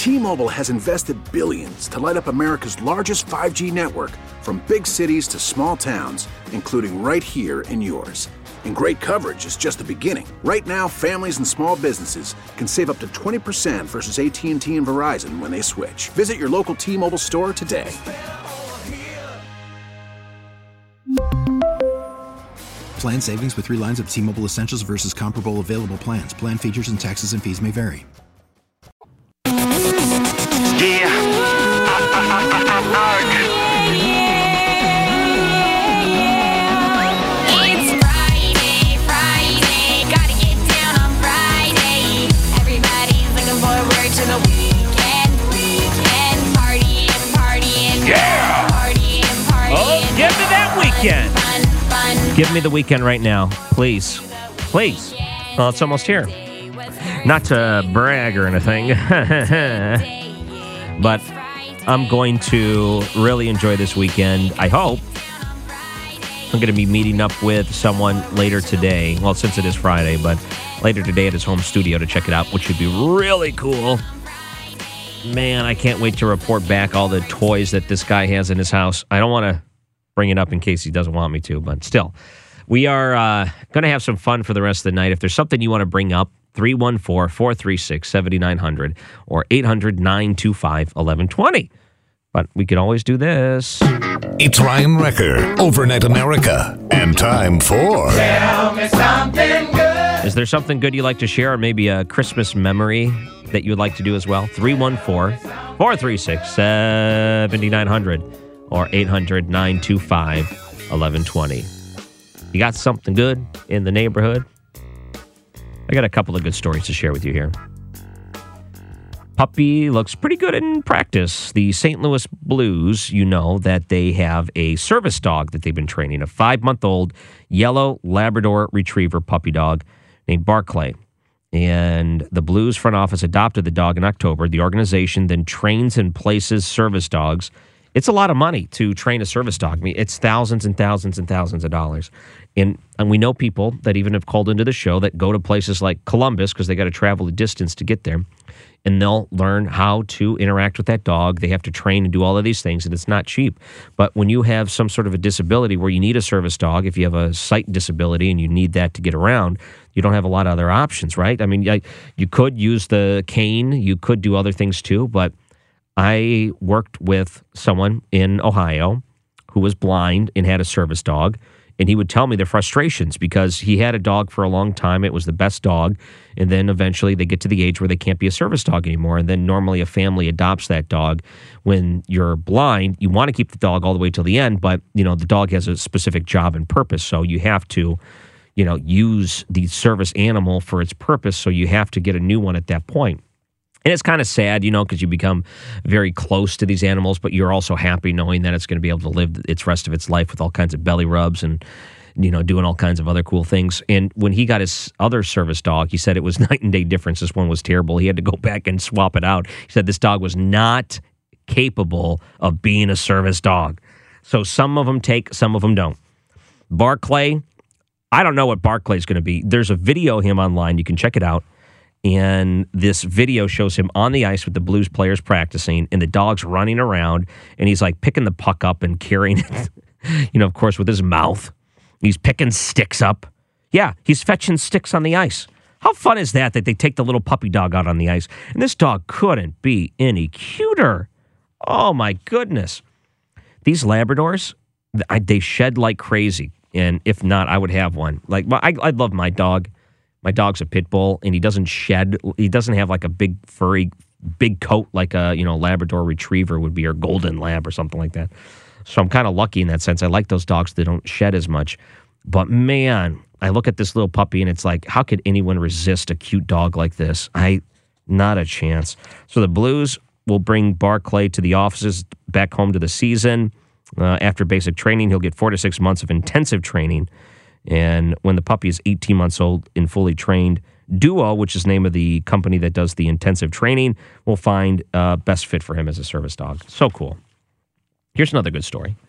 T-Mobile has invested billions to light up America's largest 5G network, from big cities to small towns, including right here in yours. And great coverage is just the beginning. Right now, families and small businesses can save up to 20% versus AT&T and Verizon when they switch. Visit your local T-Mobile store today. Plan savings with 3 lines of T-Mobile Essentials versus comparable available plans. Plan features and taxes and fees may vary. Give me the weekend right now, please. Please. Well, it's almost here. Not to brag or anything, but I'm going to really enjoy this weekend, I hope. I'm going to be meeting up with someone later today. Well, since it is Friday, but later today at his home studio to check it out, which would be really cool. Man, I can't wait to report back all the toys that this guy has in his house. I don't want to bring it up in case he doesn't want me to, but still. We are going to have some fun for the rest of the night. If there's something you want to bring up, 314-436-7900 or 800-925-1120. But we could always do this. It's Ryan Wrecker, Overnight America, and time for... Tell me something good. Is there something good you'd like to share, or maybe a Christmas memory that you would like to do as well? 314-436-7900 or 800-925-1120. You got something good in the neighborhood? I got a couple of good stories to share with you here. Puppy looks pretty good in practice. The St. Louis Blues, you know that they have a service dog that they've been training, a 5-month-old yellow Labrador Retriever puppy dog named Barclay. And the Blues front office adopted the dog in October. The organization then trains and places service dogs. It's a lot of money to train a service dog. I mean, it's thousands and thousands and thousands of dollars. And we know people that even have called into the show that go to places like Columbus because they got to travel a distance to get there. And they'll learn how to interact with that dog. They have to train and do all of these things, and it's not cheap. But when you have some sort of a disability where you need a service dog, if you have a sight disability and you need that to get around, you don't have a lot of other options, right? I mean, you could use the cane. You could do other things too, but I worked with someone in Ohio who was blind and had a service dog, and he would tell me the frustrations because he had a dog for a long time. It was the best dog, and then eventually they get to the age where they can't be a service dog anymore, and then normally a family adopts that dog. When you're blind, you want to keep the dog all the way till the end, but the dog has a specific job and purpose, so you have to use the service animal for its purpose, so you have to get a new one at that point. And it's kind of sad, because you become very close to these animals, but you're also happy knowing that it's going to be able to live its rest of its life with all kinds of belly rubs and, doing all kinds of other cool things. And when he got his other service dog, he said it was night and day difference. This one was terrible. He had to go back and swap it out. He said this dog was not capable of being a service dog. So some of them take, some of them don't. Barclay, I don't know what Barclay's going to be. There's a video of him online. You can check it out. And this video shows him on the ice with the Blues players practicing, and the dog's running around, and he's like picking the puck up and carrying it, of course, with his mouth. He's picking sticks up. Yeah, he's fetching sticks on the ice. How fun is that they take the little puppy dog out on the ice? And this dog couldn't be any cuter. Oh, my goodness. These Labradors, they shed like crazy. And if not, I would have one. Like, I love my dog. My dog's a pit bull, and he doesn't shed. He doesn't have like a big furry, big coat like a Labrador Retriever would be, or Golden Lab or something like that. So I'm kind of lucky in that sense. I like those dogs that don't shed as much. But man, I look at this little puppy, and it's like, how could anyone resist a cute dog like this? Not a chance. So the Blues will bring Barclay to the offices back home to the season. After basic training, he'll get 4 to 6 months of intensive training. And when the puppy is 18 months old and fully trained, Duo, which is the name of the company that does the intensive training, will find best fit for him as a service dog. So cool. Here's another good story.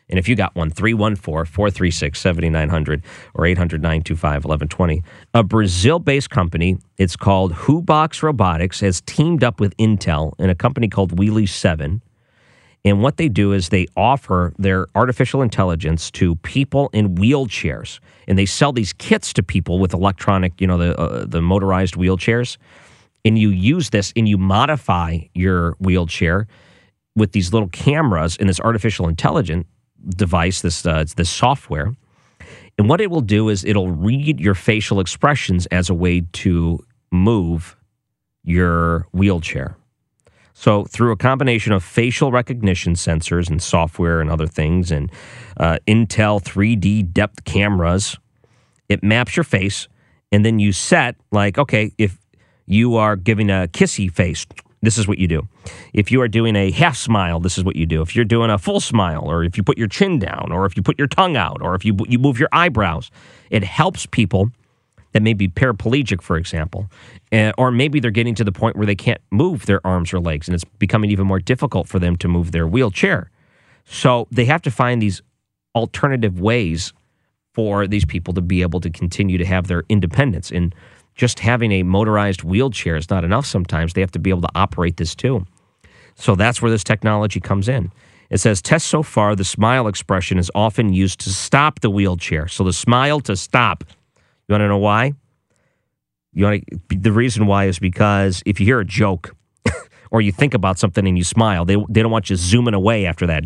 And if you got one, 314-436-7900 or 800-925-1120. A Brazil-based company, it's called Hubox Robotics, has teamed up with Intel and a company called Wheelie 7. And what they do is they offer their artificial intelligence to people in wheelchairs. And they sell these kits to people with electronic, the motorized wheelchairs. And you use this and you modify your wheelchair with these little cameras and this artificial intelligence device, this software. And what it will do is it'll read your facial expressions as a way to move your wheelchair. So through a combination of facial recognition sensors and software and other things and Intel 3D depth cameras, it maps your face, and then you set, like, okay, if you are giving a kissy face, this is what you do. If you are doing a half smile, this is what you do. If you're doing a full smile, or if you put your chin down, or if you put your tongue out, or if you move your eyebrows, it helps people that may be paraplegic, for example, or maybe they're getting to the point where they can't move their arms or legs, and it's becoming even more difficult for them to move their wheelchair. So they have to find these alternative ways for these people to be able to continue to have their independence. And just having a motorized wheelchair is not enough sometimes. They have to be able to operate this too. So that's where this technology comes in. It says, tests so far, the smile expression is often used to stop the wheelchair. So the smile to stop. You want to know why? The reason why is because if you hear a joke or you think about something and you smile, they don't want you zooming away after that.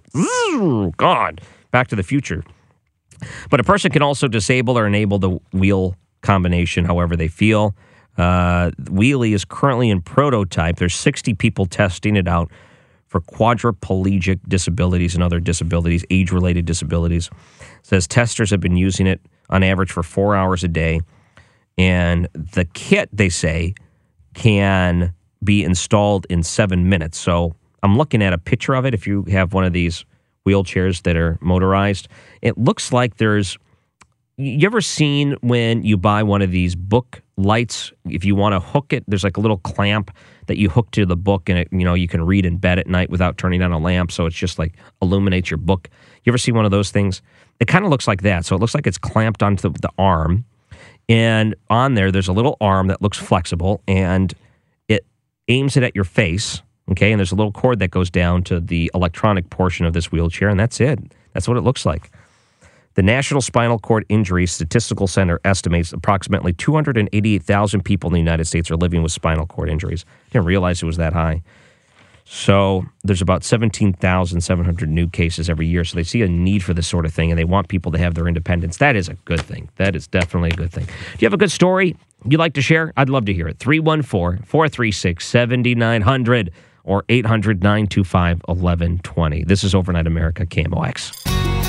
God, Back to the Future. But a person can also disable or enable the wheel combination however they feel. Wheelie is currently in prototype. There's 60 people testing it out for quadriplegic disabilities and other disabilities, age-related disabilities. It says testers have been using it on average for 4 hours a day. And the kit, they say, can be installed in 7 minutes. So I'm looking at a picture of it. If you have one of these wheelchairs that are motorized, it looks like there's... You ever seen when you buy one of these book lights, if you want to hook it, there's like a little clamp that you hook to the book and it, you can read in bed at night without turning on a lamp, so it's just like illuminates your book. You ever see one of those things? It kind of looks like that. So it looks like it's clamped onto the arm, and on there's a little arm that looks flexible, and it aims it at your face, okay? And there's a little cord that goes down to the electronic portion of this wheelchair, and that's it. That's what it looks like. The National Spinal Cord Injury Statistical Center estimates approximately 288,000 people in the United States are living with spinal cord injuries. I didn't realize it was that high. So there's about 17,700 new cases every year. So they see a need for this sort of thing, and they want people to have their independence. That is a good thing. That is definitely a good thing. Do you have a good story you'd like to share? I'd love to hear it. 314-436-7900 or 800-925-1120. This is Overnight America, KMOX.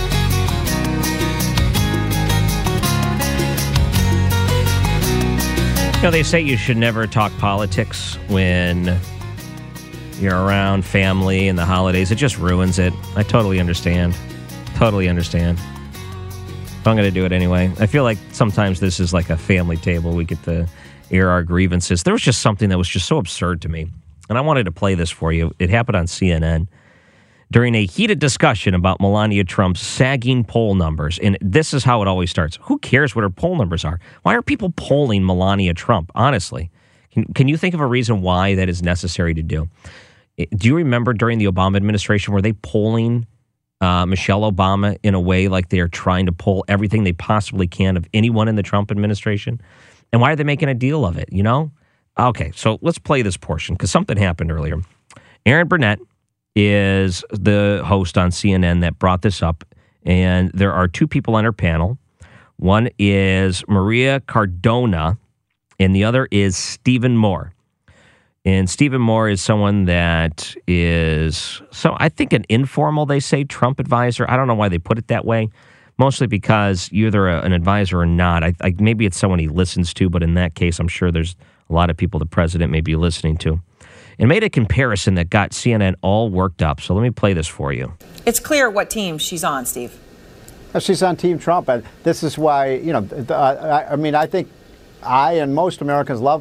They say you should never talk politics when you're around family and the holidays. It just ruins it. I totally understand. Totally understand. But I'm going to do it anyway. I feel like sometimes this is like a family table. We get to air our grievances. There was just something that was just so absurd to me. And I wanted to play this for you. It happened on CNN during a heated discussion about Melania Trump's sagging poll numbers. And this is how it always starts. Who cares what her poll numbers are? Why are people polling Melania Trump, honestly? Can you think of a reason why that is necessary to do? Do you remember during the Obama administration, were they polling Michelle Obama in a way like they are trying to poll everything they possibly can of anyone in the Trump administration? And why are they making a deal of it, Okay, so let's play this portion because something happened earlier. Erin Burnett is the host on CNN that brought this up, and there are two people on her panel. One is Maria Cardona, and the other is Stephen Moore. And Stephen Moore is someone that is, I think an informal, they say, Trump advisor. I don't know why they put it that way, mostly because you're either an advisor or not. Maybe it's someone he listens to, but in that case, I'm sure there's a lot of people the president may be listening to. And made a comparison that got CNN all worked up. So let me play this for you. It's clear what team she's on, Steve. She's on Team Trump, and this is why, I think I and most Americans love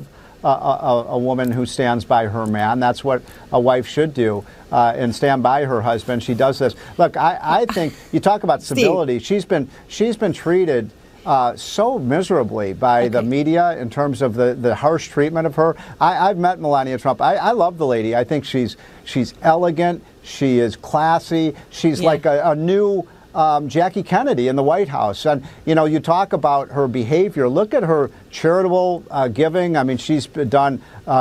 a woman who stands by her man. That's what a wife should do, and stand by her husband. She does this. Look, I think you talk about civility. She's been treated so miserably by the media in terms of the harsh treatment of her. I've met Melania Trump. I love the lady. I think she's elegant. She is classy. She's like a new Jackie Kennedy in the White House. And, you talk about her behavior. Look at her charitable giving. I mean, she's done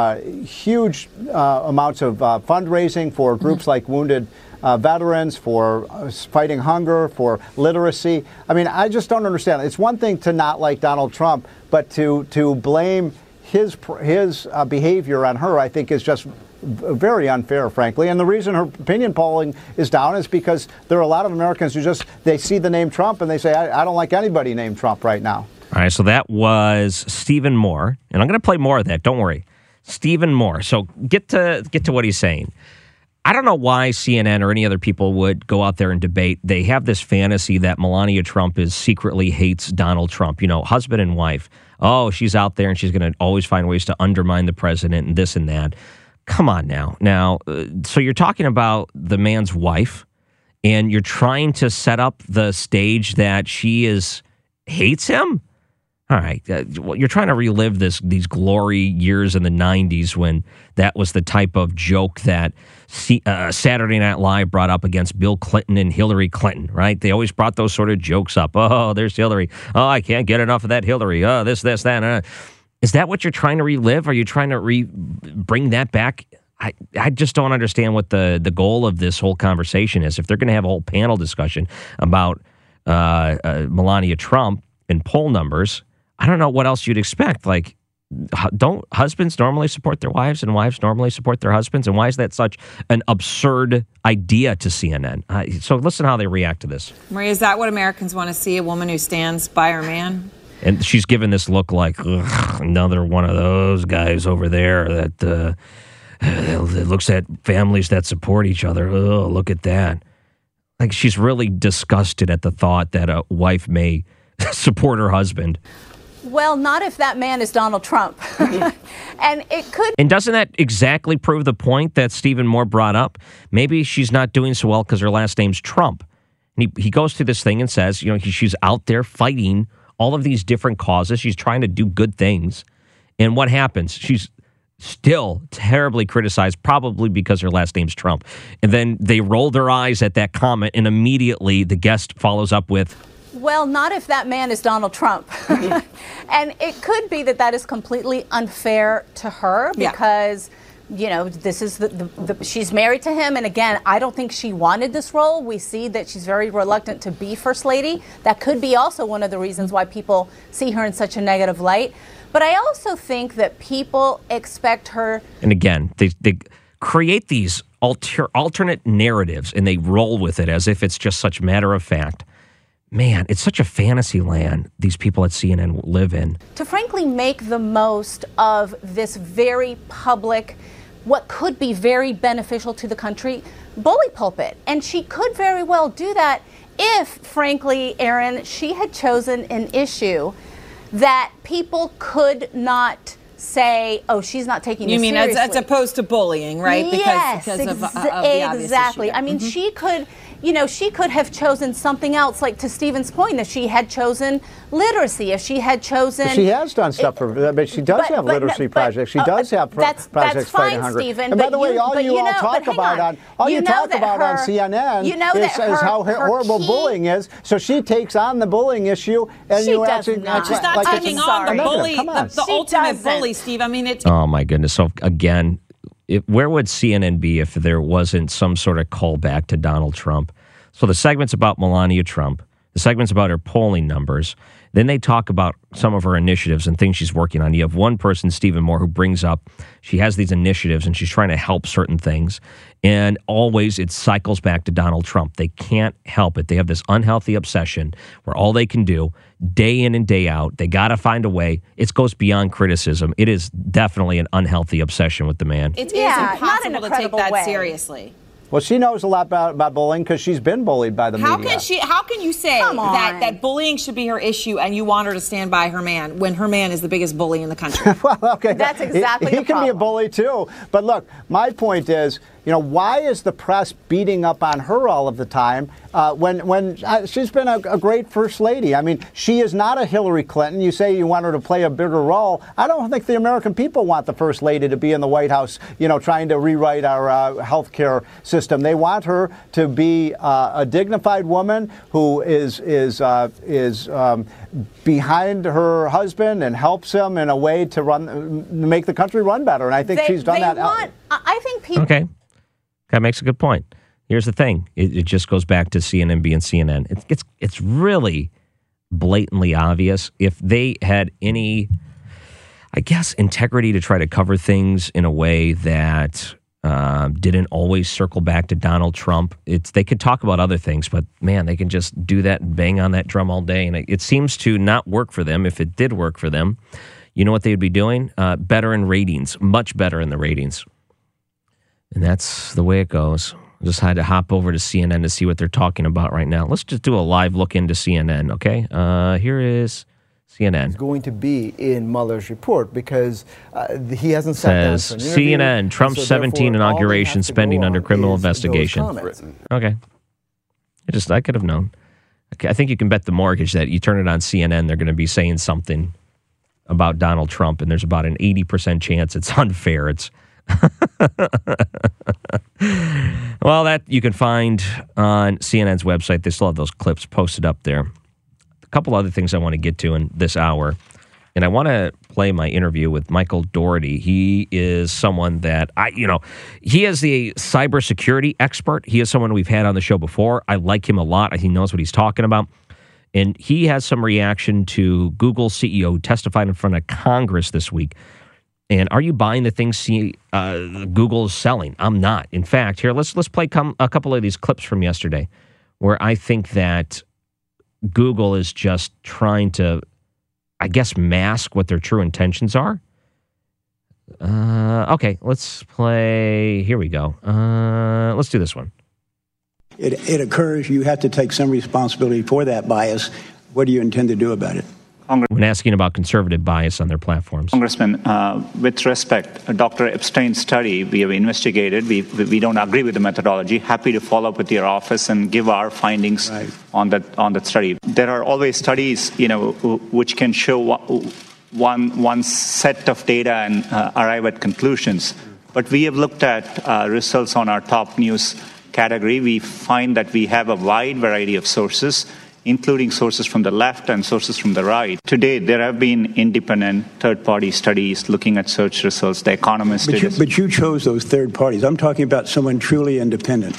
huge amounts of fundraising for groups like Wounded veterans, for fighting hunger, for literacy. I mean, I just don't understand. It's one thing to not like Donald Trump, but to blame his behavior on her, I think, is just very unfair, frankly. And the reason her opinion polling is down is because there are a lot of Americans who they see the name Trump and they say, I don't like anybody named Trump right now. All right, so that was Stephen Moore, and I'm going to play more of that. Don't worry, Stephen Moore. So get to what he's saying. I don't know why CNN or any other people would go out there and debate. They have this fantasy that Melania Trump secretly hates Donald Trump. Husband and wife. Oh, she's out there and she's going to always find ways to undermine the president and this and that. Come on now. So you're talking about the man's wife, and you're trying to set up the stage that she hates him? All right. You're trying to relive these glory years in the 90s when that was the type of joke that Saturday Night Live brought up against Bill Clinton and Hillary Clinton, right? They always brought those sort of jokes up. Oh, there's Hillary. Oh, I can't get enough of that Hillary. Oh, this, that. Is that what you're trying to relive? Are you trying to bring that back? I just don't understand what the goal of this whole conversation is. If they're going to have a whole panel discussion about Melania Trump and poll numbers, I don't know what else you'd expect. Like, don't husbands normally support their wives and wives normally support their husbands? And why is that such an absurd idea to CNN? So listen how they react to this. Maria, is that what Americans want to see, a woman who stands by her man? And she's given this look like, another one of those guys over there that looks at families that support each other. Oh, look at that. Like, she's really disgusted at the thought that a wife may support her husband. Well, not if that man is Donald Trump. And it could. And doesn't that exactly prove the point that Stephen Moore brought up? Maybe she's not doing so well because her last name's Trump. And he goes through this thing and says, she's out there fighting all of these different causes. She's trying to do good things. And what happens? She's still terribly criticized, probably because her last name's Trump. And then they roll their eyes at that comment, and immediately the guest follows up with, well, not if that man is Donald Trump. And it could be that is completely unfair to her because, this is she's married to him. And again, I don't think she wanted this role. We see that she's very reluctant to be first lady. That could be also one of the reasons why people see her in such a negative light. But I also think that people expect her. And again, they create these alternate narratives and they roll with it as if it's just such matter of fact. Man, it's such a fantasy land these people at CNN live in. To frankly make the most of this very public, what could be very beneficial to the country, bully pulpit. And she could very well do that if, frankly, Aaron, she had chosen an issue that people could not say, oh, she's not taking this seriously. You mean as opposed to bullying, right? Yes, because of the obvious exactly. issue. I mean, she could have chosen something else, like to Stephen's point, if she had chosen literacy, if she had chosen. She has done stuff but she does have literacy projects. She does have projects fighting hunger. Stephen, and by the way, all you talk about on CNN is how horrible bullying is. So she takes on the bullying issue, and you actually she's not taking on the bully, the ultimate bully, Steve. I mean, it's. Oh my goodness! So again. Where would CNN be if there wasn't some sort of callback to Donald Trump? So the segment's about Melania Trump. The segment's about her polling numbers. Then they talk about some of her initiatives and things she's working on. You have one person, Stephen Moore, who brings up she has these initiatives and she's trying to help certain things. And always it cycles back to Donald Trump. They can't help it. They have this unhealthy obsession where all they can do day in and day out, they got to find a way. It goes beyond criticism. It is definitely an unhealthy obsession with the man. It is impossible to take that seriously. Well, she knows a lot about bullying because she's been bullied by the media. How can you say that bullying should be her issue and you want her to stand by her man when her man is the biggest bully in the country? Well, okay. That's exactly He can be a bully too. But look, my point is, why is the press beating up on her all of the time when she's been a great first lady? I mean, she is not a Hillary Clinton. You say you want her to play a bigger role. I don't think the American people want the first lady to be in the White House, trying to rewrite our health care system. They want her to be a dignified woman who is behind her husband and helps him in a way to make the country run better. And I think she's done that. I think people. Okay. That makes a good point. Here's the thing. It just goes back to CNN being CNN. It's really blatantly obvious. If they had any, I guess, integrity to try to cover things in a way that didn't always circle back to Donald Trump, they could talk about other things, but man, they can just do that and bang on that drum all day. And it seems to not work for them. If it did work for them, you know what they would be doing? Better in ratings, much better in the ratings. And that's the way it goes. I just had to hop over to CNN to see what they're talking about right now. Let's just do a live look into CNN, okay? Here is CNN. It's going to be in Mueller's report because he hasn't sat down for an interview. CNN, Trump's 17 inauguration spending under criminal investigation. Okay. I could have known. Okay, I think you can bet the mortgage that you turn it on CNN, they're going to be saying something about Donald Trump, and there's about an 80% chance it's unfair. Well, that you can find on CNN's website. They still have those clips posted up there. A couple other things I want to get to in this hour, and I want to play my interview with Michael Dougherty. He is someone that he is the cybersecurity expert. He is someone we've had on the show before. I like him a lot. He knows what he's talking about. And he has some reaction to Google CEO who testified in front of Congress this week. And are you buying the things Google is selling? I'm not. In fact, here, let's play a couple of these clips from yesterday where I think that Google is just trying to, I guess, mask what their true intentions are. Okay, let's play. Here we go. Let's do this one. It occurs. You have to take some responsibility for that bias. What do you intend to do about it? When asking about conservative bias on their platforms. Congressman, with respect, Dr. Epstein's study, we have investigated. We don't agree with the methodology. Happy to follow up with your office and give our findings on that study. There are always studies, which can show one set of data and arrive at conclusions. But we have looked at results on our top news category. We find that we have a wide variety of sources, including sources from the left and sources from the right. Today, there have been independent third-party studies looking at search results. The Economist did. But you chose those third parties. I'm talking about someone truly independent.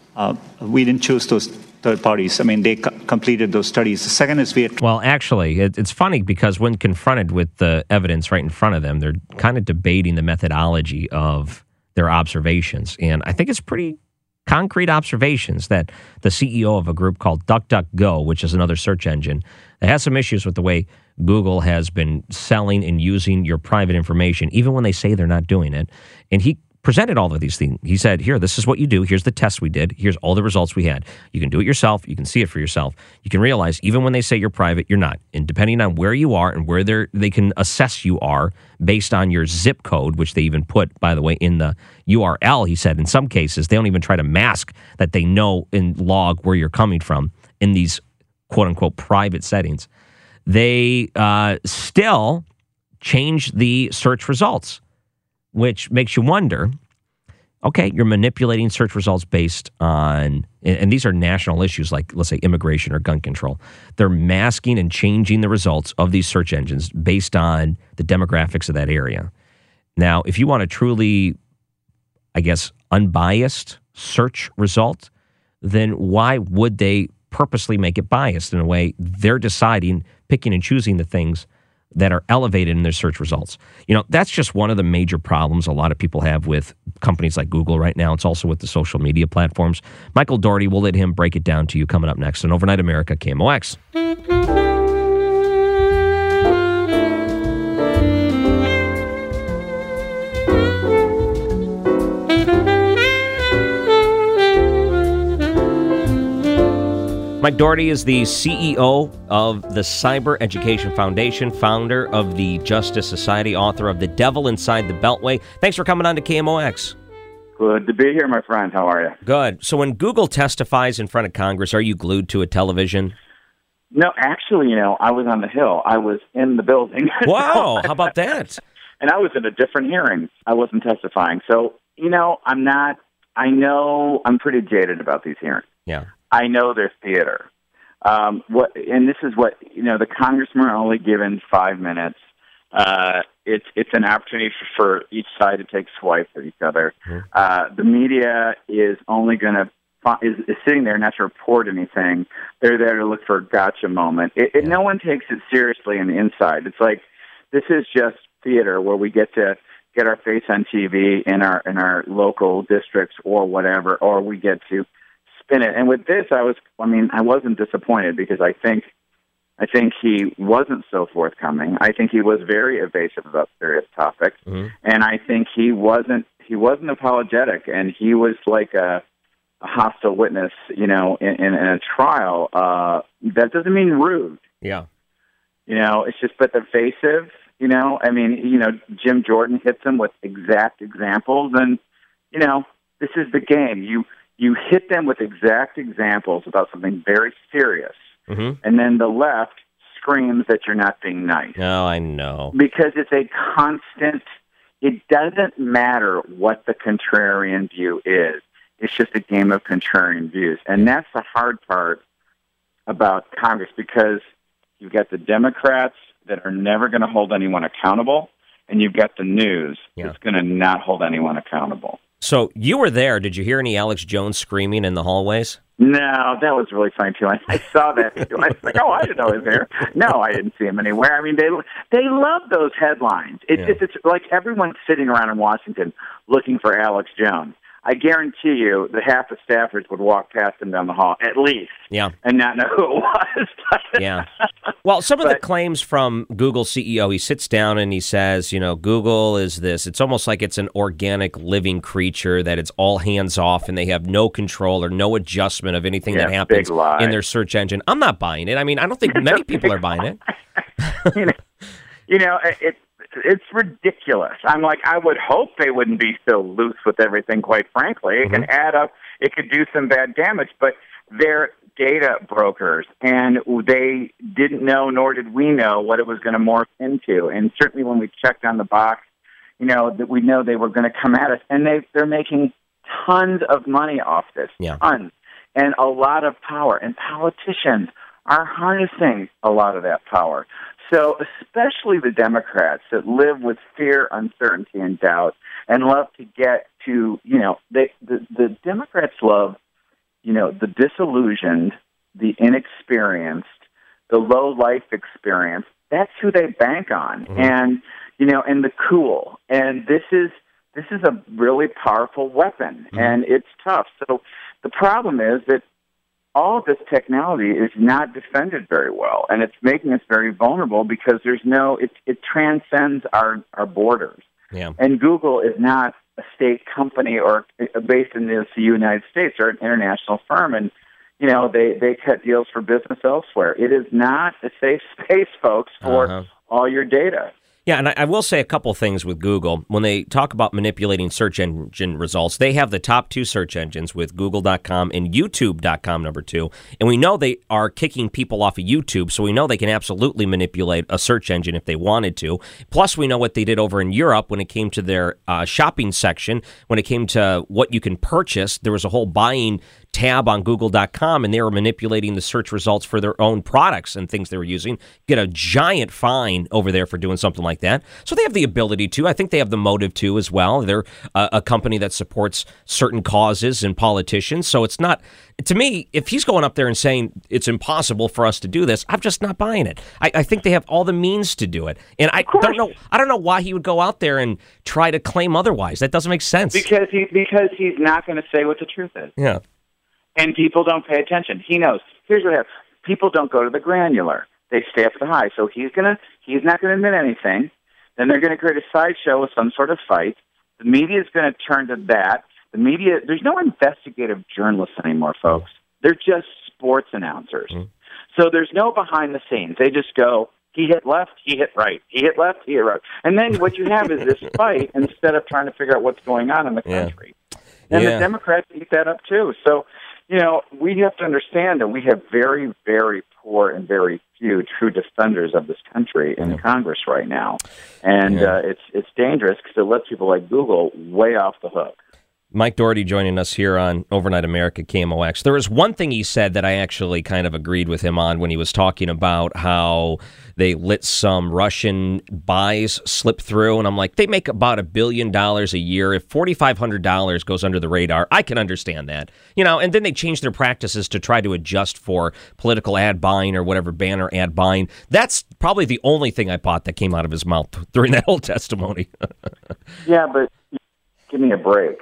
We didn't choose those third parties. I mean, they completed those studies. The second is Well, actually, it's funny because when confronted with the evidence right in front of them, they're kind of debating the methodology of their observations. And I think it's pretty concrete observations that the CEO of a group called DuckDuckGo, which is another search engine, that has some issues with the way Google has been selling and using your private information, even when they say they're not doing it. And he presented all of these things. He said, here, this is what you do. Here's the test we did. Here's all the results we had. You can do it yourself. You can see it for yourself. You can realize even when they say you're private, you're not. And depending on where you are and where they can assess you are based on your zip code, which they even put, by the way, in the URL, he said in some cases, they don't even try to mask that they know and log where you're coming from in these quote-unquote private settings. They still change the search results, which makes you wonder, okay, you're manipulating search results based on, and these are national issues like, let's say, immigration or gun control. They're masking and changing the results of these search engines based on the demographics of that area. Now, if you want a truly, I guess, unbiased search result, then why would they purposely make it biased in a way? They're deciding, picking and choosing the things that are elevated in their search results. That's just one of the major problems a lot of people have with companies like Google right now. It's also with the social media platforms. Michael Dougherty, we'll let him break it down to you coming up next on Overnight America, KMOX. Mike Doherty is the CEO of the Cyber Education Foundation, founder of the Justice Society, author of The Devil Inside the Beltway. Thanks for coming on to KMOX. Good to be here, my friend. How are you? Good. So when Google testifies in front of Congress, are you glued to a television? No, actually, I was on the Hill. I was in the building. Wow, how about that? And I was in a different hearing. I wasn't testifying. So, I know I'm pretty jaded about these hearings. Yeah. I know there's theater. And this is what, the congressmen are only given 5 minutes. It's an opportunity for each side to take swipes at each other. Mm-hmm. The media is only going to is sitting there not to report anything. They're there to look for a gotcha moment. No one takes it seriously on the inside. It's like this is just theater where we get to get our face on TV in our local districts or whatever, or we get to spin it. And with this, I wasn't disappointed because I think he wasn't so forthcoming. I think he was very evasive about serious topics, mm-hmm. and I think he wasn't apologetic, and he was like a hostile witness, in a trial. That doesn't mean rude. Yeah. It's just but evasive. Jim Jordan hits him with exact examples, and this is the game. You hit them with exact examples about something very serious. Mm-hmm. And then the left screams that you're not being nice. No, I know. Because it's a constant, it doesn't matter what the contrarian view is. It's just a game of contrarian views. And that's the hard part about Congress, because you've got the Democrats that are never going to hold anyone accountable, and you've got the news that's going to not hold anyone accountable. So you were there. Did you hear any Alex Jones screaming in the hallways? No, that was really funny, too. I saw that. I was like, I didn't know he was there. No, I didn't see him anywhere. They love those headlines. It's like everyone's sitting around in Washington looking for Alex Jones. I guarantee you that half the staffers would walk past him down the hall, at least, and not know who it was. Yeah. Well, some of the claims from Google CEO, he sits down and he says, Google is this. It's almost like it's an organic living creature, that it's all hands off and they have no control or no adjustment of anything that happens in their search engine. I'm not buying it. I don't think many people are buying it. It's ridiculous. I'm like, I would hope they wouldn't be so loose with everything, quite frankly. It can add up. It could do some bad damage, but they're data brokers, and they didn't know, nor did we know, what it was going to morph into. And certainly when we checked on the box, that we know they were going to come at us. And they're making tons of money off this, tons, and a lot of power. And politicians are harnessing a lot of that power. So especially the Democrats that live with fear, uncertainty, and doubt, and love to get to, the Democrats love, the disillusioned, the inexperienced, the low life experience. That's who they bank on, and the cool. And this is a really powerful weapon, and it's tough. So the problem is that all of this technology is not defended very well, and it's making us very vulnerable because it transcends our borders. Yeah. And Google is not a state company or based in the United States or an international firm, and they cut deals for business elsewhere. It is not a safe space, folks, for all your data. Yeah, and I will say a couple things with Google. When they talk about manipulating search engine results, they have the top 2 search engines with Google.com and YouTube.com #2. And we know they are kicking people off of YouTube, so we know they can absolutely manipulate a search engine if they wanted to. Plus, we know what they did over in Europe when it came to their shopping section. When it came to what you can purchase, there was a whole buying tab on Google.com, and they were manipulating the search results for their own products and things they were using. Get a giant fine over there for doing something like that. So they have the ability to. I think they have the motive to as well. They're a company that supports certain causes and politicians. So it's not, to me, if he's going up there and saying it's impossible for us to do this, I'm just not buying it. I think they have all the means to do it. And I don't know why he would go out there and try to claim otherwise. That doesn't make sense. Because he's not going to say what the truth is. Yeah. And people don't pay attention. He knows. Here's what happens. People don't go to the granular. They stay up the high. So he's not going to admit anything. Then they're going to create a sideshow with some sort of fight. The media is going to turn to that. The media, there's no investigative journalists anymore, folks. They're just sports announcers. So there's no behind the scenes. They just go, he hit left, he hit right. He hit left, he hit right. And then what you have is this fight instead of trying to figure out what's going on in the country. And the Democrats eat that up, too. So, we have to understand that we have very, very poor and very few true defenders of this country in Congress right now. And it's dangerous because it lets people like Google way off the hook. Mike Doherty joining us here on Overnight America KMOX. There was one thing he said that I actually kind of agreed with him on when he was talking about how they let some Russian buys slip through. And I'm like, they make about $1 billion a year. If $4,500 goes under the radar, I can understand that. And then they change their practices to try to adjust for political ad buying or whatever, banner ad buying. That's probably the only thing I bought that came out of his mouth during that whole testimony. Yeah, but give me a break.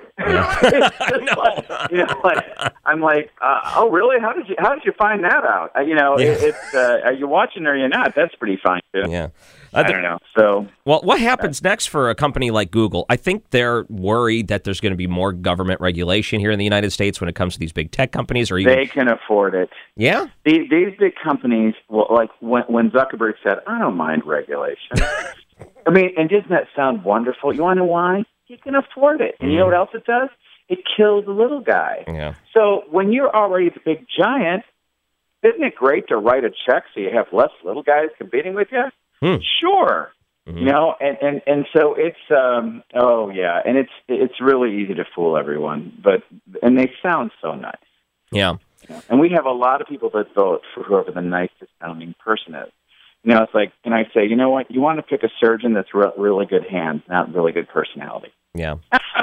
I'm like, oh, really? How did you find that out? Are you watching or are you not? That's pretty fine too. Yeah, I don't know. So, well, what happens next for a company like Google? I think they're worried that there's going to be more government regulation here in the United States when it comes to these big tech companies. Or even... They can afford it. Yeah, these big companies, like when Zuckerberg said, "I don't mind regulation." I mean, and doesn't that sound wonderful? You want to know why? He can afford it. And you know what else it does? It kills the little guy. Yeah. So when you're already the big giant, isn't it great to write a check so you have less little guys competing with you? Sure. And so it's and it's really easy to fool everyone, and they sound so nice. Yeah. And we have a lot of people that vote for whoever the nicest sounding person is. It's like, and I say, you know what? You want to pick a surgeon that's really good hands, not really good personality. Yeah.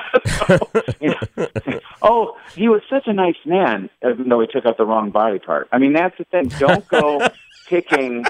Oh, he was such a nice man, even though he took out the wrong body part. I mean, that's the thing. Don't go picking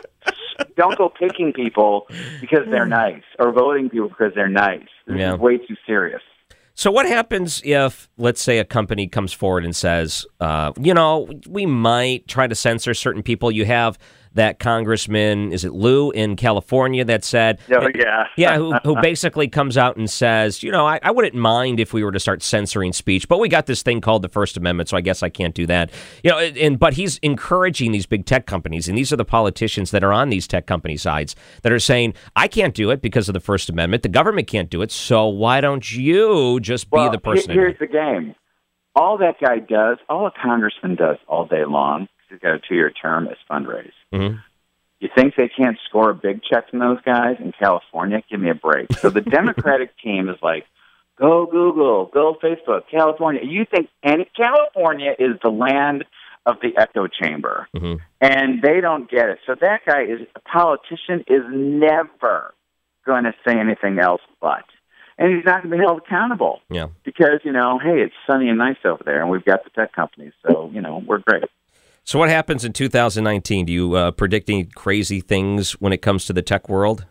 people because they're nice, or voting people because they're nice. This is way too serious. So what happens if, let's say, a company comes forward and says, we might try to censor certain people? You have that congressman, is it Lou in California, that said, who basically comes out and says, I wouldn't mind if we were to start censoring speech, but we got this thing called the First Amendment, so I guess I can't do that. But he's encouraging these big tech companies, and these are the politicians that are on these tech company sides that are saying, I can't do it because of the First Amendment. The government can't do it, so why don't you just be the person? Here's the game. All that guy does, all a congressman does all day long, he's got a 2-year term, is fundraise. Mm-hmm. You think they can't score a big check from those guys in California? Give me a break. So the Democratic team is like, go Google, go Facebook, California. You think California is the land of the echo chamber, and they don't get it. So that guy a politician is never going to say anything else but. And he's not going to be held accountable. Yeah. Because, hey, it's sunny and nice over there, and we've got the tech companies, so, we're great. So what happens in 2019? Do you predict any crazy things when it comes to the tech world?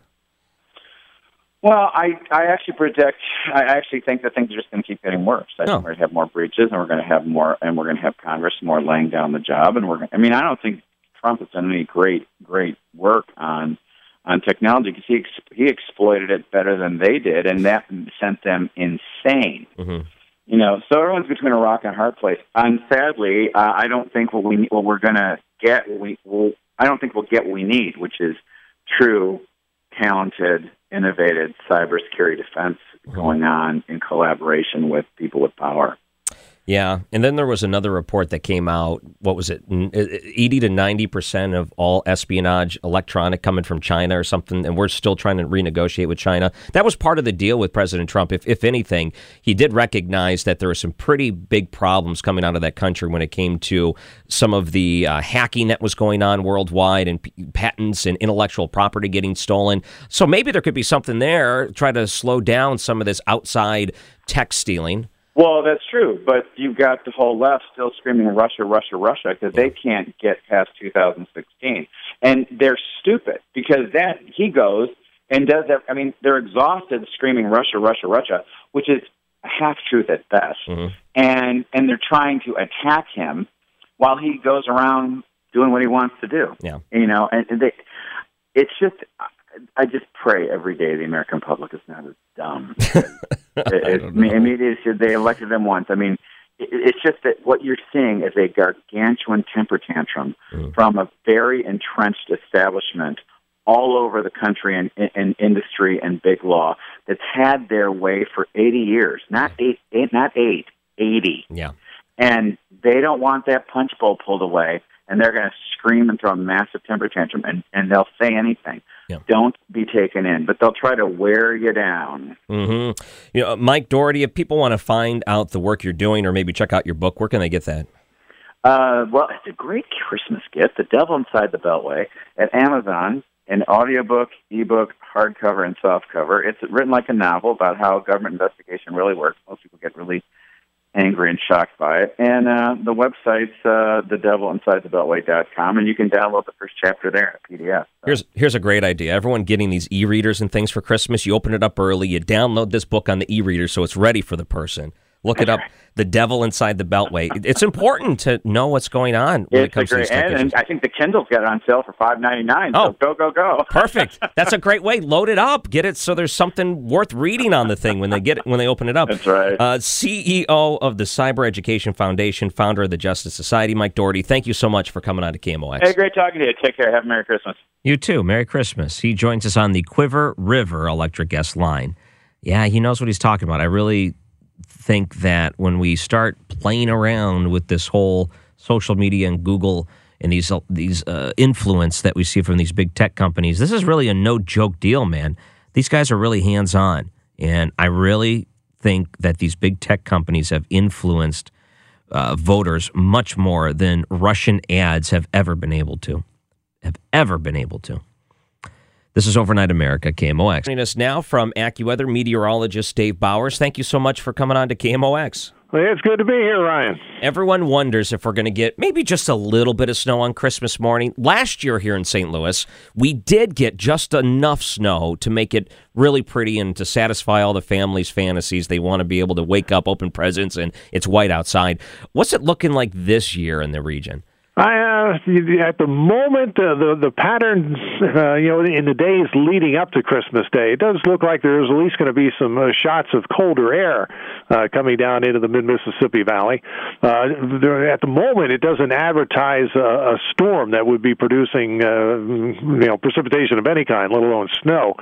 Well, I actually think that things are just going to keep getting worse. I think we're going to have more breaches, and we're going to have Congress more laying down the job. And I don't think Trump has done any great work on technology because he exploited it better than they did, and that sent them insane. Mm-hmm. So everyone's between a rock and a hard place. And sadly, I don't think we're going to get. I don't think we'll get what we need, which is true, talented, innovative cybersecurity defense going on in collaboration with people with power. Yeah, and then there was another report that came out, what was it, 80 to 90% of all espionage electronic coming from China or something, and we're still trying to renegotiate with China. That was part of the deal with President Trump. If anything, he did recognize that there were some pretty big problems coming out of that country when it came to some of the hacking that was going on worldwide and patents and intellectual property getting stolen. So maybe there could be something there, try to slow down some of this outside tech stealing. Well, that's true, but you've got the whole left still screaming Russia, Russia, Russia, because they can't get past 2016. And they're stupid, because he goes and does that. I mean, they're exhausted screaming Russia, Russia, Russia, which is a half-truth at best. Mm-hmm. And they're trying to attack him while he goes around doing what he wants to do. Yeah. It's just... I just pray every day the American public is not as dumb. They elected them once. I mean, it's just that what you're seeing is a gargantuan temper tantrum from a very entrenched establishment all over the country and industry and big law that's had their way for 80 years, not 80. Yeah. And they don't want that punch bowl pulled away, and they're going to scream and throw a massive temper tantrum, and they'll say anything. Yeah. Don't be taken in, but they'll try to wear you down. Mm-hmm. Mike Dougherty, if people want to find out the work you're doing or maybe check out your book, where can they get that? Well, it's a great Christmas gift, The Devil Inside the Beltway, at Amazon, an audiobook, ebook, hardcover, and softcover. It's written like a novel about how government investigation really works. Most people get really angry and shocked by it. And the website's thedevilinsidethebeltway.com, and you can download the first chapter there, a PDF. So. Here's a great idea. Everyone getting these e-readers and things for Christmas, you open it up early, you download this book on the e-reader so it's ready for the person. Look it up, The Devil Inside the Beltway. It's important to know what's going on when it comes to these tech issues. And I think the Kindle's got it on sale for $5.99, so go. Perfect. That's a great way. Load it up. Get it so there's something worth reading on the thing when they open it up. That's right. CEO of the Cyber Education Foundation, founder of the Justice Society, Mike Dougherty, thank you so much for coming on to KMOX. Hey, great talking to you. Take care. Have a Merry Christmas. You too. Merry Christmas. He joins us on the Quiver River Electric Guest line. Yeah, he knows what he's talking about. I really think that when we start playing around with this whole social media and Google and these influence that we see from these big tech companies, this is really a no-joke deal, man. These guys are really hands-on, and I really think that these big tech companies have influenced voters much more than Russian ads have ever been able to. This is Overnight America, KMOX. Joining us now from AccuWeather meteorologist Dave Bowers. Thank you so much for coming on to KMOX. Well, it's good to be here, Ryan. Everyone wonders if we're going to get maybe just a little bit of snow on Christmas morning. Last year here in St. Louis, we did get just enough snow to make it really pretty and to satisfy all the families' fantasies. They want to be able to wake up, open presents, and it's white outside. What's it looking like this year in the region? At the moment, the pattern, in the days leading up to Christmas Day, it does look like there's at least going to be some shots of colder air coming down into the mid-Mississippi Valley. At the moment, it doesn't advertise a storm that would be producing, precipitation of any kind, let alone snow.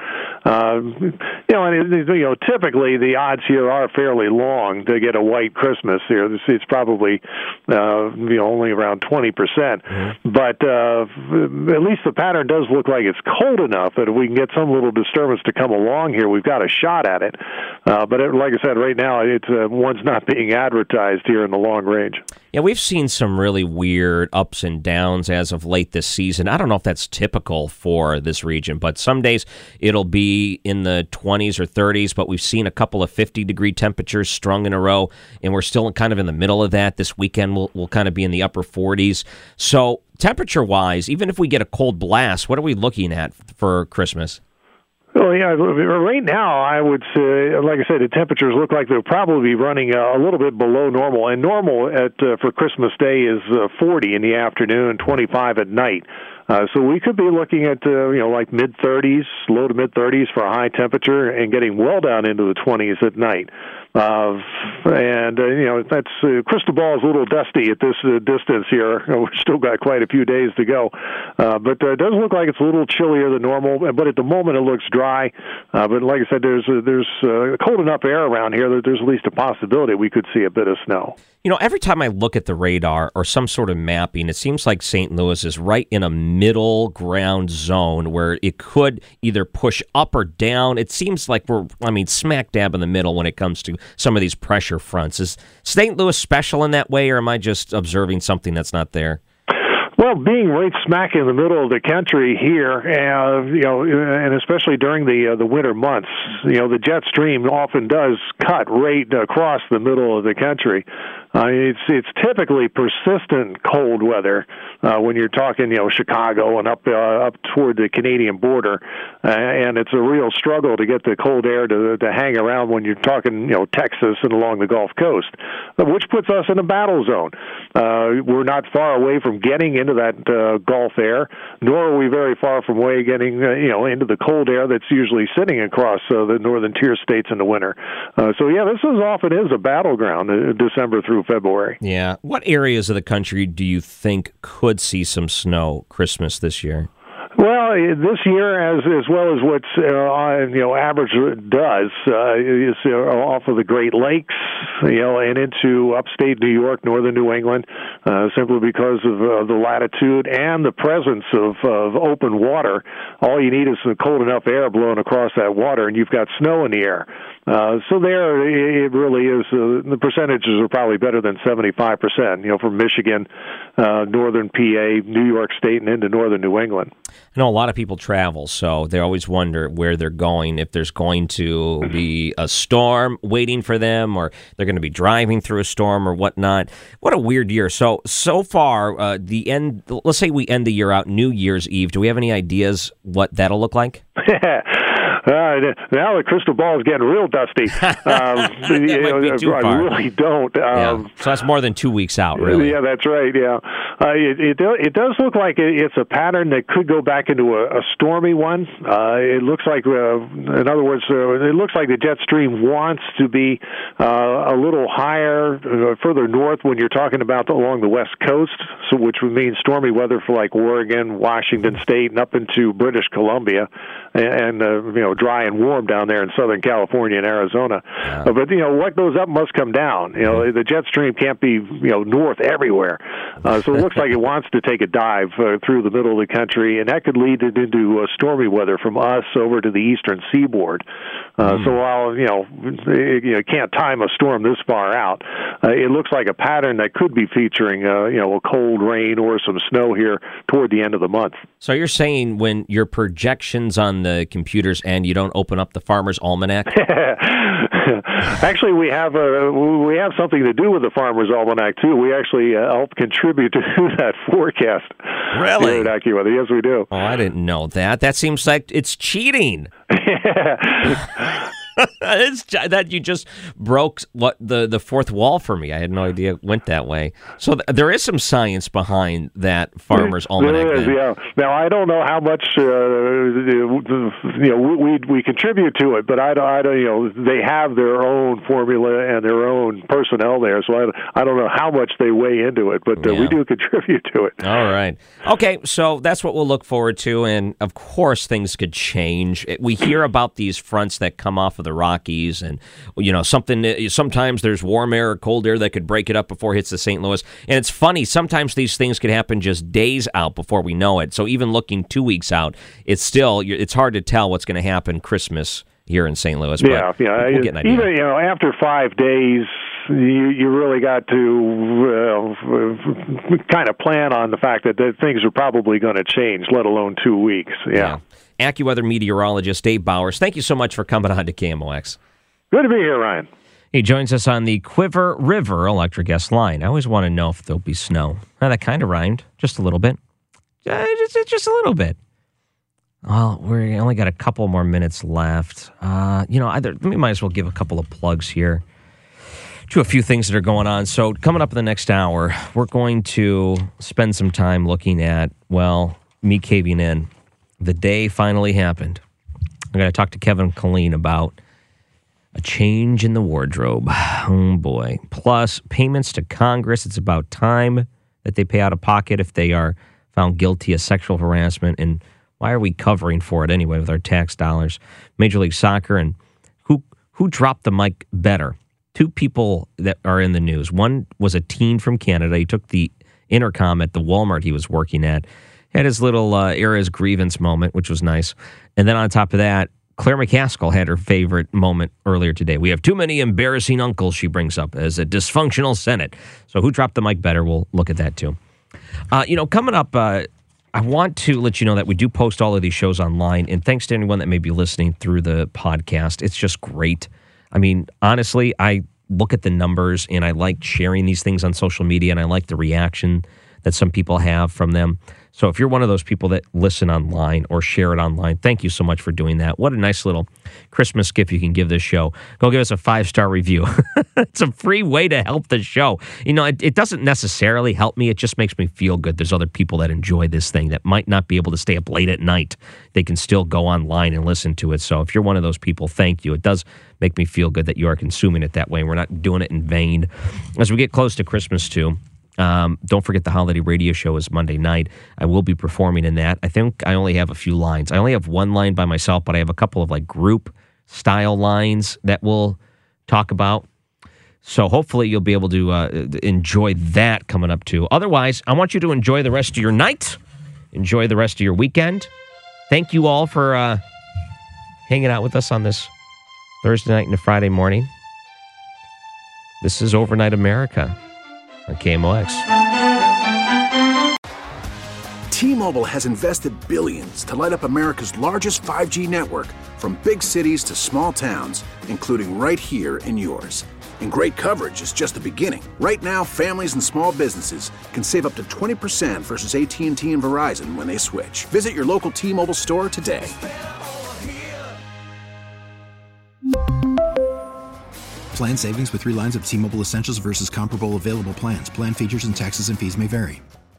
Typically the odds here are fairly long to get a white Christmas here. It's probably only around 20%. But at least the pattern does look like it's cold enough that if we can get some little disturbance to come along here, we've got a shot at it. But like I said, right now, it's one's not being advertised here in the long range. Yeah, we've seen some really weird ups and downs as of late this season. I don't know if that's typical for this region, but some days it'll be in the 20s or 30s, but we've seen a couple of 50-degree temperatures strung in a row, and we're still kind of in the middle of that. This weekend we'll kind of be in the upper 40s. So temperature-wise, even if we get a cold blast, what are we looking at for Christmas? Well, yeah, right now I would say, like I said, the temperatures look like they'll probably be running a little bit below normal. And normal for Christmas Day is 40 in the afternoon, 25 at night. So we could be looking at, like mid-30s, low to mid-30s for a high temperature and getting well down into the 20s at night. That's crystal ball is a little dusty at this distance here. We've still got quite a few days to go. But it does look like it's a little chillier than normal, but at the moment it looks dry. But like I said, there's cold enough air around here that there's at least a possibility we could see a bit of snow. Every time I look at the radar or some sort of mapping, it seems like St. Louis is right in a middle ground zone where it could either push up or down. It seems like we're smack dab in the middle when it comes to some of these pressure fronts. Is St. Louis special in that way, or am I just observing something that's not there? Well, being right smack in the middle of the country here, and especially during the winter months, the jet stream often does cut right across the middle of the country. It's typically persistent cold weather when you're talking, Chicago and up toward the Canadian border, and it's a real struggle to get the cold air to hang around when you're talking, Texas and along the Gulf Coast, which puts us in a battle zone. We're not far away from getting into into that Gulf air, nor are we very far from getting into the cold air that's usually sitting across the northern tier states in the winter. So this is often is a battleground, December through February. Yeah. What areas of the country do you think could see some snow Christmas this year? Well, this year, as well as what's average does, is off of the Great Lakes, and into upstate New York, northern New England, simply because of the latitude and the presence of open water. All you need is some cold enough air blowing across that water, and you've got snow in the air. So there, it really is. The percentages are probably better than 75%. From Michigan, northern PA, New York State, and into northern New England. I know a lot of people travel, so they always wonder where they're going, if there's going to be a storm waiting for them, or they're going to be driving through a storm or whatnot. What a weird year. So far, let's say we end the year out New Year's Eve. Do we have any ideas what that'll look like? Now the crystal ball is getting real dusty. I really don't. So that's more than 2 weeks out, really. Yeah, that's right. Yeah, it does look like it's a pattern that could go back into a stormy one. It looks like, in other words, it looks like the jet stream wants to be a little higher, further north when you're talking about along the west coast, so which would mean stormy weather for like Oregon, Washington State, and up into British Columbia, and dry and warm down there in Southern California and Arizona. Yeah. But what goes up must come down. The jet stream can't be north everywhere. So it looks like it wants to take a dive through the middle of the country, and that could lead it into stormy weather from us over to the eastern seaboard. So while you can't time a storm this far out, it looks like a pattern that could be featuring a cold rain or some snow here toward the end of the month. So you're saying when your projections on the computers end, you don't open up the Farmer's Almanac? Actually, we have something to do with the Farmer's Almanac too. We actually help contribute to that forecast. Really? Here at AccuWeather. Yes, we do. Oh, I didn't know that. That seems like it's cheating. That you just broke the fourth wall for me. I had no idea it went that way. So there is some science behind that Farmer's Almanac. There is, yeah. Now I don't know how much we contribute to it, but I don't. They have their own formula and their own personnel there, so I don't know how much they weigh into it, but we do contribute to it. All right. Okay, so that's what we'll look forward to, and of course things could change. We hear about these fronts that come off of the Rockies, and sometimes there's warm air or cold air that could break it up before it hits the St. Louis. And it's funny, sometimes these things could happen just days out before we know it. So even looking 2 weeks out, it's hard to tell what's going to happen Christmas here in St. Louis. Yeah. We'll get an idea. Even after 5 days, you really got to kind of plan on the fact that things are probably going to change, let alone 2 weeks. Yeah. AccuWeather meteorologist Dave Bowers, thank you so much for coming on to KMOX. Good to be here, Ryan. He joins us on the Quiver River Electric Guest line. I always want to know if there'll be snow. That kind of rhymed, just a little bit. Just a little bit. Well, we only got a couple more minutes left. We might as well give a couple of plugs here to a few things that are going on. So coming up in the next hour, we're going to spend some time looking at, me caving in. The day finally happened. I'm going to talk to Kevin Killeen about a change in the wardrobe. Oh, boy. Plus, payments to Congress. It's about time that they pay out of pocket if they are found guilty of sexual harassment. And why are we covering for it anyway with our tax dollars? Major League Soccer and who dropped the mic better? Two people that are in the news. One was a teen from Canada. He took the intercom at the Walmart he was working at. Had his little air his grievance moment, which was nice. And then on top of that, Claire McCaskill had her favorite moment earlier today. We have too many embarrassing uncles, she brings up, as a dysfunctional Senate. So who dropped the mic better? We'll look at that, too. Coming up, I want to let you know that we do post all of these shows online. And thanks to anyone that may be listening through the podcast. It's just great. I mean, honestly, I look at the numbers, and I like sharing these things on social media, and I like the reaction that some people have from them. So if you're one of those people that listen online or share it online, thank you so much for doing that. What a nice little Christmas gift you can give this show. Go give us a 5-star review. It's a free way to help the show. You know, it doesn't necessarily help me. It just makes me feel good. There's other people that enjoy this thing that might not be able to stay up late at night. They can still go online and listen to it. So if you're one of those people, thank you. It does make me feel good that you are consuming it that way. We're not doing it in vain. As we get close to Christmas, too, don't forget the holiday radio show is Monday night. I will be performing in that. I think I only have a few lines. I only have one line by myself, but I have a couple of like group style lines that we'll talk about. So hopefully you'll be able to enjoy that coming up too. Otherwise, I want you to enjoy the rest of your night. Enjoy the rest of your weekend. Thank you all for hanging out with us on this Thursday night and a Friday morning. This is Overnight America on KMOX. T-Mobile has invested billions to light up America's largest 5G network, from big cities to small towns, including right here in yours. And great coverage is just the beginning. Right now, families and small businesses can save up to 20% versus AT&T and Verizon when they switch. Visit your local T-Mobile store today. Plan savings with 3 lines of T-Mobile Essentials versus comparable available plans. Plan features and taxes and fees may vary.